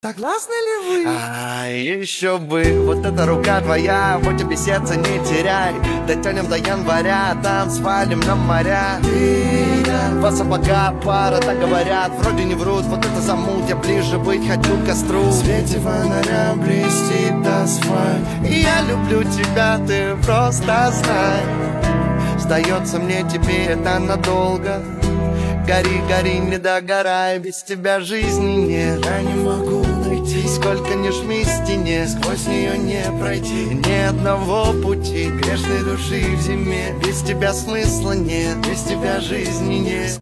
Согласны ли вы? Еще бы, вот эта рука твоя, вот тебе сердце не теряй. Дотянем до января, там свалим на моря. Два сапога, пара, так говорят, вроде не врут. Вот это замут, я ближе быть хочу к костру. В свете фонаря блестит асфальт. Я люблю тебя, ты просто знай. Сдается мне теперь это надолго. Гори, гори, не догорай, без тебя жизни нет. Я не могу найти, сколько ни жми стене, сквозь нее не пройти ни одного пути грешной души в зиме. Без тебя смысла нет, Без тебя жизни нет.